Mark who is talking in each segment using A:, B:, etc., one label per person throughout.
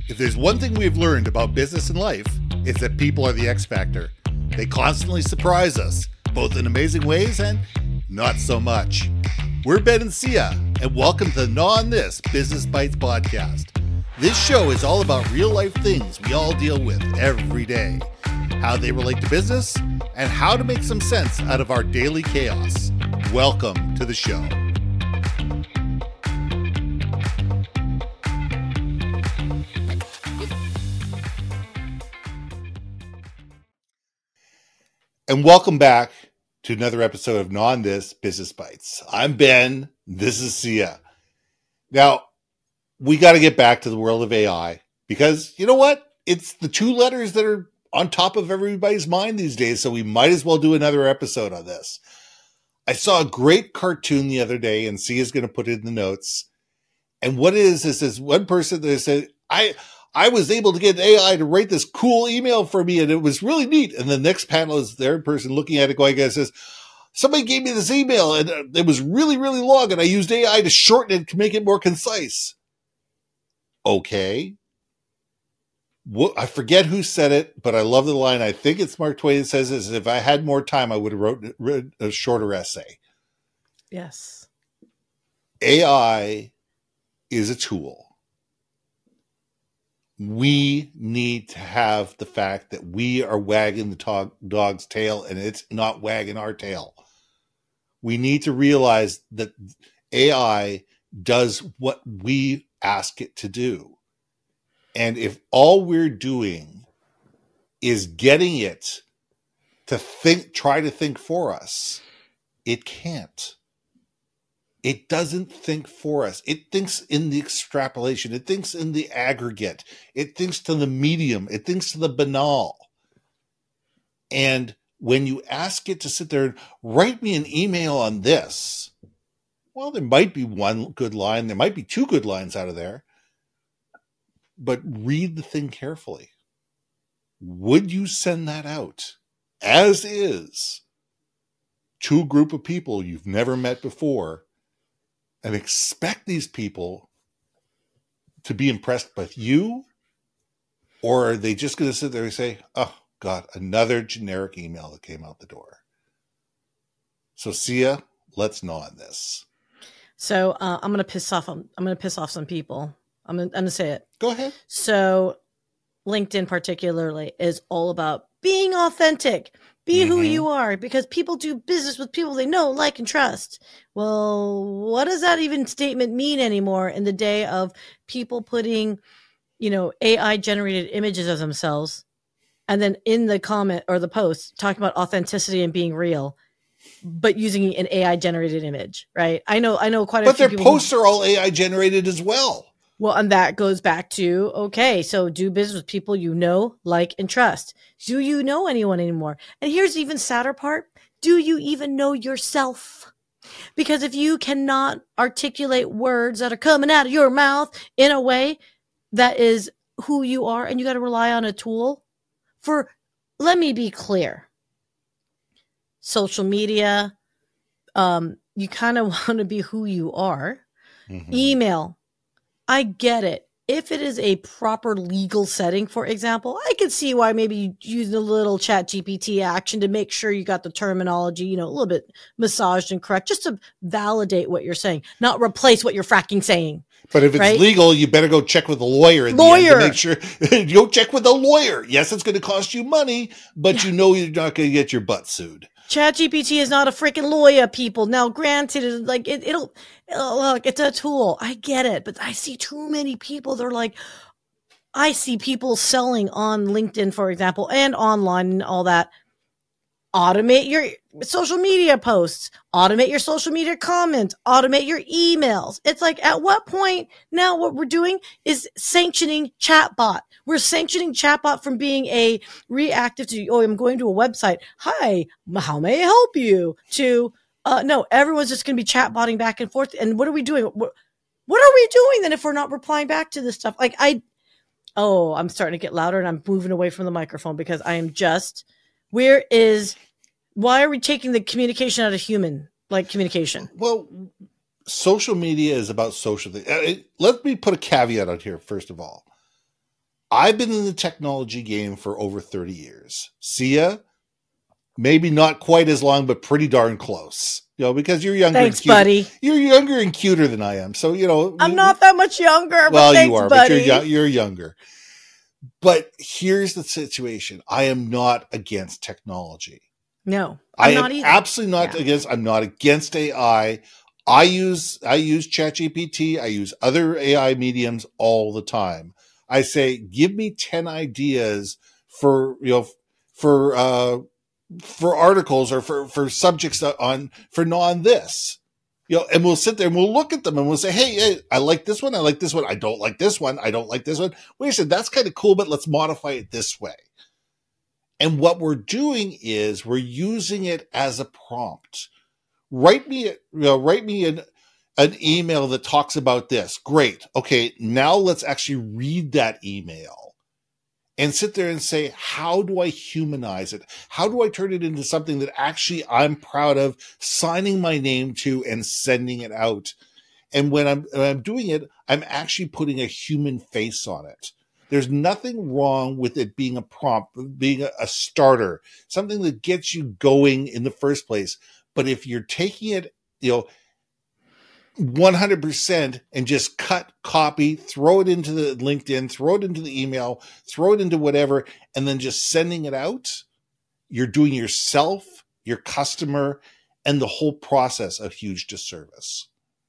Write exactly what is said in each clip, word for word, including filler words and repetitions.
A: If there's one thing we've learned about business and life, it's that people are the X factor. They constantly surprise us, both in amazing ways and not so much. We're Ben and Sia, and welcome to the Gnaw on This Business Bites podcast. This show is all about real life things we all deal with every day, how they relate to business, and how to make some sense out of our daily chaos. Welcome to the show. And welcome back to another episode of Gnaw on This Business Bites. I'm Ben. This is Sia. Now, we got to get back to the world of A I because you know what? It's the two letters that are on top of everybody's mind these days. So we might as well do another episode on this. I saw a great cartoon the other day, and Sia's going to put it in the notes. And what it is is this one person that said, I. I was able to get A I to write this cool email for me, and it was really neat. And the next panel is their person looking at it going, and says, somebody gave me this email, and it was really, really long, and I used A I to shorten it to make it more concise. Okay. Well, I forget who said it, but I love the line. I think it's Mark Twain that says this, if I had more time, I would have wrote, written a shorter essay.
B: Yes.
A: A I is a tool. We need to have the fact that we are wagging the dog, dog's tail and it's not wagging our tail. We need to realize that A I does what we ask it to do. And if all we're doing is getting it to think, try to think for us, it can't. It doesn't think for us. It thinks in the extrapolation. It thinks in the aggregate. It thinks to the medium. It thinks to the banal. And when you ask it to sit there and write me an email on this, well, there might be one good line. There might be two good lines out of there. But read the thing carefully. Would you send that out as is to a group of people you've never met before and expect these people to be impressed with you? Or are they just going to sit there and say, oh, God, another generic email that came out the door? So, Sia, let's gnaw on this.
B: So uh, I'm going to piss off. I'm, I'm going to piss off some people. I'm going to say it.
A: Go ahead.
B: So LinkedIn particularly is all about being authentic. Be mm-hmm. who you are, because people do business with people they know, like, and trust. Well, what does that even statement mean anymore in the day of people putting, you know, A I generated images of themselves and then in the comment or the post talking about authenticity and being real, but using an A I generated image, right? I know, I know quite a
A: but
B: few
A: their
B: people
A: posts
B: who,
A: are all A I generated as well.
B: Well, and that goes back to, okay, so do business with people you know, like, and trust. Do you know anyone anymore? And here's the even sadder part. Do you even know yourself? Because if you cannot articulate words that are coming out of your mouth in a way that is who you are, and you got to rely on a tool for, let me be clear, social media, um, you kind of want to be who you are. Mm-hmm. Email. I get it. If it is a proper legal setting, for example, I could see why maybe you use a little Chat G P T action to make sure you got the terminology, you know, a little bit massaged and correct, just to validate what you're saying, not replace what you're fracking saying.
A: But if it's right? legal, you better go check with a lawyer. In
B: lawyer.
A: The end to make sure you go check with a lawyer. Yes, it's going to cost you money, but yeah. you know you're not going to get your butt sued.
B: Chat G P T is not a freaking lawyer, people. Now, granted, like it, it'll, it'll look, it's a tool. I get it, but I see too many people. They're like, I see people selling on LinkedIn, for example, and online and all that. Automate your social media posts, automate your social media comments, automate your emails. It's like, at what point now what we're doing is sanctioning chatbot. We're sanctioning chatbot from being a reactive to, oh, I'm going to a website. Hi, how may I help you? To, uh, no, everyone's just going to be chatbotting back and forth. And what are we doing? What, what are we doing then if we're not replying back to this stuff? Like I, oh, I'm starting to get louder and I'm moving away from the microphone because I am just, where is, why are we taking the communication out of human, like communication?
A: Well, social media is about social things. Let me put a caveat out here, first of all. I've been in the technology game for over thirty years. See ya? Maybe not quite as long, but pretty darn close. You know, because you're younger.
B: Thanks,
A: and cuter.
B: buddy.
A: You're younger and cuter than I am. So, you know.
B: I'm
A: we,
B: not that much younger,
A: well,
B: but thanks,
A: you are,
B: buddy.
A: but you're, you're younger. But here's the situation. I am not against technology.
B: No,
A: I'm
B: I
A: not
B: am
A: either. absolutely not yeah. against. I'm not against A I. I use I use ChatGPT. I use other A I mediums all the time. I say, give me ten ideas for you know for uh, for articles or for for subjects on for non this. You know, and we'll sit there and we'll look at them and we'll say, hey, hey, I like this one. I like this one. I don't like this one. I don't like this one. Wait a second, that's kind of cool, but let's modify it this way. And what we're doing is we're using it as a prompt. Write me, you know, write me an, an email that talks about this. Great. Okay, now let's actually read that email and sit there and say, how do I humanize it? How do I turn it into something that actually I'm proud of signing my name to and sending it out? And when I'm, when I'm doing it, I'm actually putting a human face on it. There's nothing wrong with it being a prompt, being a, a starter, something that gets you going in the first place. But if you're taking it, you know, one hundred percent and just cut, copy, throw it into the LinkedIn, throw it into the email, throw it into whatever, and then just sending it out, you're doing yourself, your customer, and the whole process a huge disservice.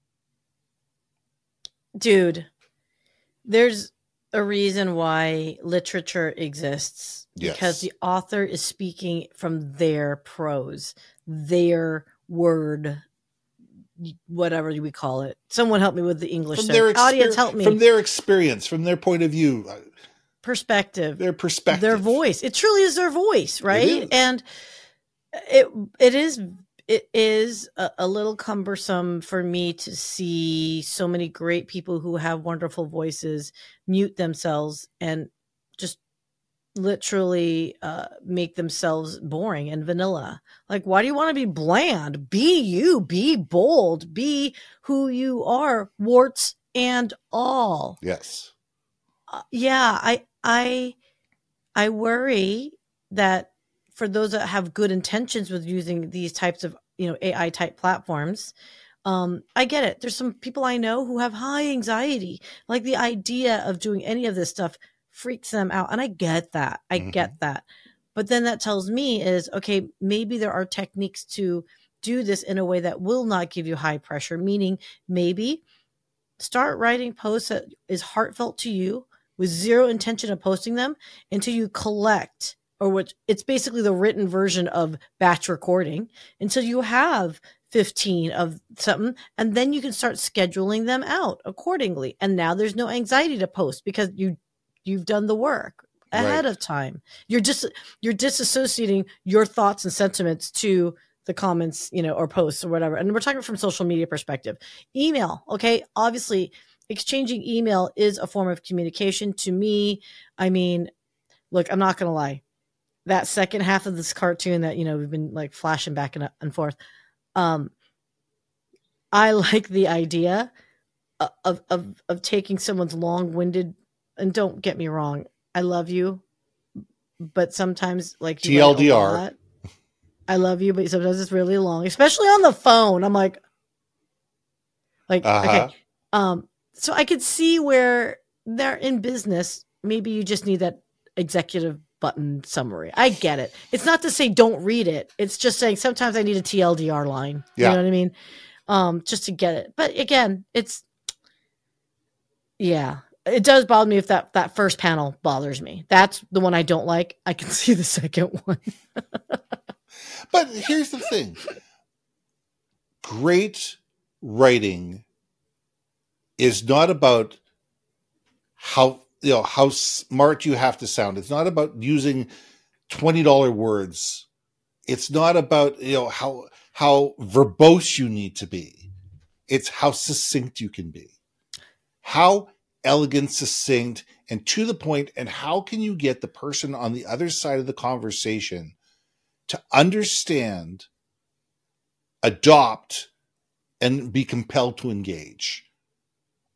B: Dude, there's a reason why literature exists.
A: Yes.
B: Because the author is speaking from their prose, their word, whatever we call it. Someone help me with the English.
A: From their exper-
B: Audience, help me.
A: From their experience, from their point of view.
B: Perspective.
A: Their perspective.
B: Their voice. It truly is their voice, right? And it it is it is a, a little cumbersome for me to see so many great people who have wonderful voices mute themselves and just literally uh, make themselves boring and vanilla. Like, why do you want to be bland? Be you, be bold, be who you are, warts and all.
A: Yes.
B: Uh, yeah, I, I, I worry that for those that have good intentions with using these types of, you know, A I type platforms, um, I get it. There's some people I know who have high anxiety. Like the idea of doing any of this stuff freaks them out. And I get that. I mm-hmm. get that. But then that tells me is, okay, maybe there are techniques to do this in a way that will not give you high pressure, meaning maybe start writing posts that is heartfelt to you with zero intention of posting them until you collect, or which it's basically the written version of batch recording, until you have fifteen of something, and then you can start scheduling them out accordingly. And now there's no anxiety to post because you you've done the work ahead right. of time. You're just you're disassociating your thoughts and sentiments to the comments, you know, or posts or whatever. And we're talking from social media perspective. Email, okay? Obviously, exchanging email is a form of communication to me. I mean, look, I'm not going to lie. That second half of this cartoon that, you know, we've been like flashing back and, and forth. Um, I like the idea of, of, of taking someone's long-winded, and don't get me wrong, I love you, but sometimes like
A: T L D R.
B: Lot, I love you, but sometimes it's really long, especially on the phone. I'm like, like, uh-huh. okay. Um, so I could see where they're in business. Maybe you just need that executive button summary. I get it. It's not to say don't read it. It's just saying sometimes I need a T L D R line.
A: Yeah.
B: You know what I mean? Um, just to get it. But again, it's, yeah. It does bother me if that, that first panel bothers me. That's the one I don't like. I can see the second one.
A: But here's the thing. Great writing is not about how, you know, how smart you have to sound. It's not about using twenty dollars words. It's not about, you know, how, how verbose you need to be. It's how succinct you can be. How elegant, succinct, and to the point, and how can you get the person on the other side of the conversation to understand, adopt, and be compelled to engage?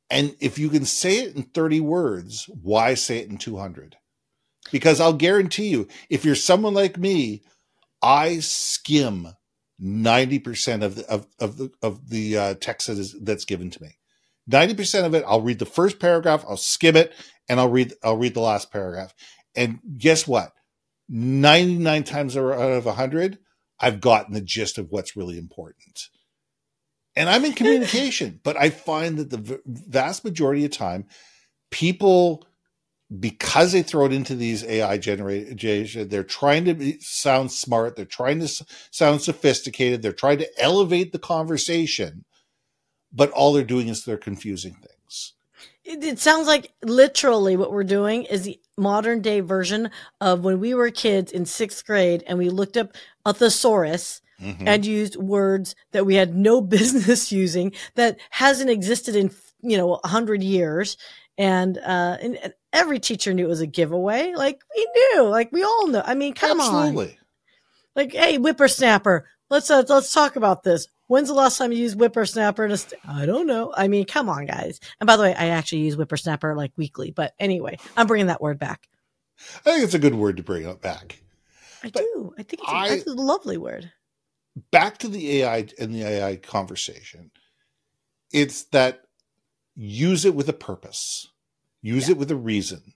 A: And if you can say it in thirty words, why say it in two hundred? Because I'll guarantee you, if you're someone like me, I skim ninety percent of the, of, of the, of the uh, text that is, that's given to me. ninety percent of it, I'll read the first paragraph, I'll skim it, and I'll read, I'll read the last paragraph. And guess what? ninety-nine times out of one hundred, I've gotten the gist of what's really important. And I'm in communication, but I find that the vast majority of time, people, because they throw it into these A I generated, they're trying to be, sound smart. They're trying to sound sophisticated. They're trying to elevate the conversation, but all they're doing is they're confusing things.
B: It, it sounds like literally what we're doing is the modern day version of when we were kids in sixth grade and we looked up a thesaurus mm-hmm. and used words that we had no business using that hasn't existed in, you know, a hundred years. And, uh, and, and every teacher knew it was a giveaway. Like we knew, like we all know. I mean, come
A: Absolutely.
B: on. Like, hey, whippersnapper, let's, uh, let's talk about this. When's the last time you used whippersnapper? In a st- I don't know. I mean, come on, guys. And by the way, I actually use whippersnapper like weekly. But anyway, I'm bringing that word back.
A: I think it's a good word to bring it back.
B: I
A: but
B: do. I think it's a,
A: I,
B: it's a lovely word.
A: Back to the A I and the A I conversation. It's that use it with a purpose. Use yeah. it with a reason.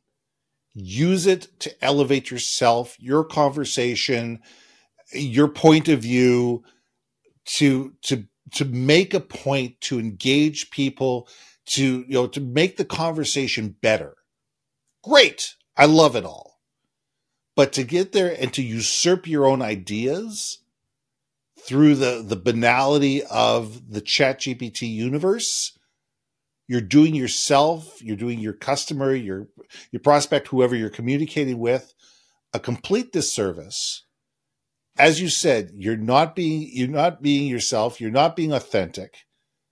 A: Use it to elevate yourself, your conversation, your point of view, to to to make a point, to engage people, to you know to make the conversation better. Great. I love it all. But to get there and to usurp your own ideas through the, the banality of the ChatGPT universe, you're doing yourself, you're doing your customer, your your prospect, whoever you're communicating with, a complete disservice. As you said, you're not being you're not being yourself, you're not being authentic.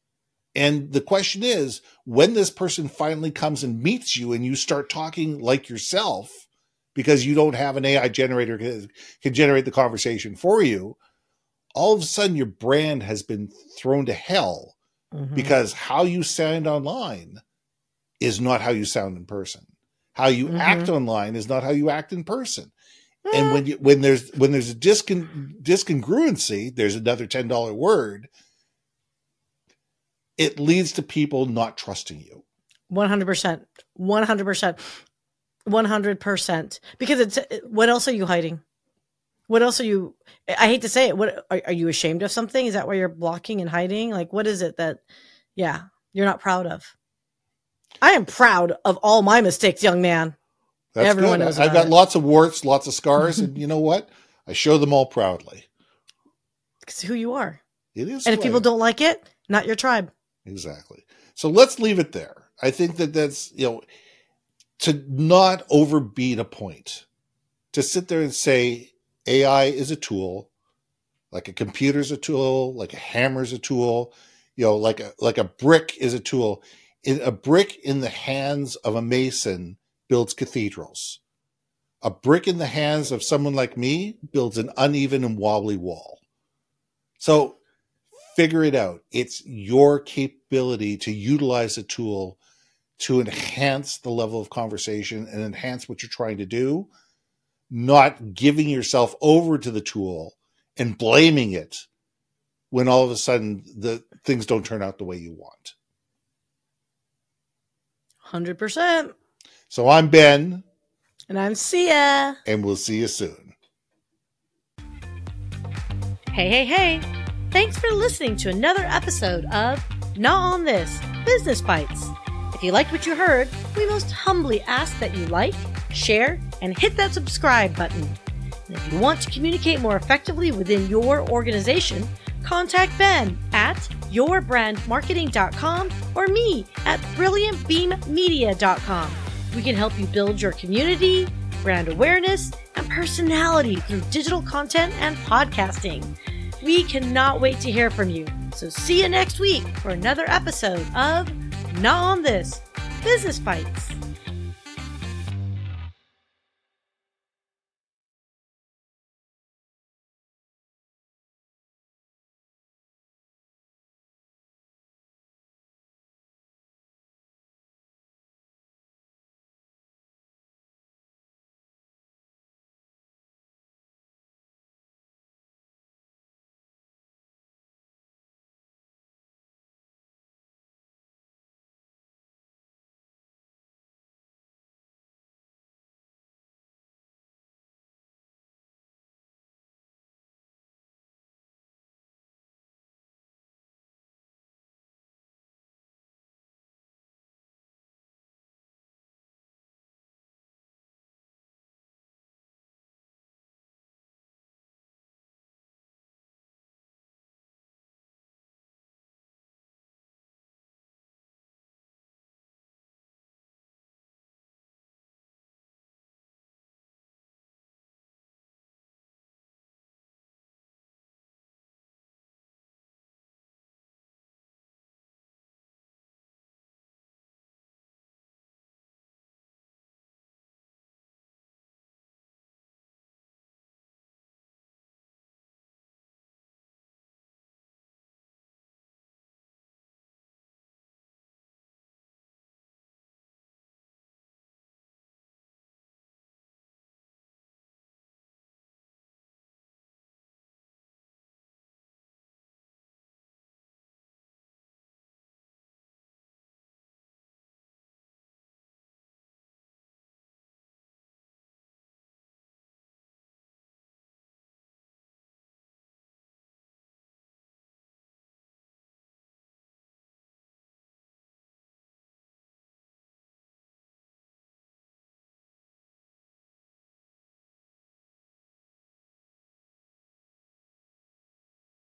A: And the question is, when this person finally comes and meets you and you start talking like yourself, because you don't have an A I generator that can generate the conversation for you, all of a sudden your brand has been thrown to hell mm-hmm. because how you sound online is not how you sound in person. How you mm-hmm. act online is not how you act in person. Mm-hmm. And when you, when there's when there's a discon, discongruency, there's another ten dollar word, it leads to people not trusting you.
B: one hundred percent. one hundred percent. one hundred percent. Because it's, what else are you hiding? What else are you, I hate to say it, what are, are you ashamed of something? Is that why you're blocking and hiding? Like, what is it that, yeah, you're not proud of? I am proud of all my mistakes, young man.
A: That's Everyone good. Knows I've got it. Lots of warts, lots of scars, and you know what? I show them all proudly.
B: It's who you are.
A: It is.
B: And if people don't like it, not your tribe.
A: Exactly. So let's leave it there. I think that that's, you know, to not overbeat a point, to sit there and say A I is a tool, like a computer's a tool, like a hammer's a tool, you know, like a like a brick is a tool. In, a brick in the hands of a mason builds cathedrals. A brick in the hands of someone like me builds an uneven and wobbly wall. So figure it out. It's your capability to utilize a tool to enhance the level of conversation and enhance what you're trying to do, not giving yourself over to the tool and blaming it when all of a sudden the things don't turn out the way you want.
B: one hundred percent.
A: So I'm Ben.
B: And I'm Sia.
A: And we'll see you soon.
B: Hey, hey, hey. Thanks for listening to another episode of Not On This, Business Bites. If you liked what you heard, we most humbly ask that you like, share, and hit that subscribe button. And if you want to communicate more effectively within your organization, contact Ben at your brand marketing dot com or me at brilliant beam media dot com. We can help you build your community, brand awareness, and personality through digital content and podcasting. We cannot wait to hear from you. So see you next week for another episode of Not On This, Business Bites.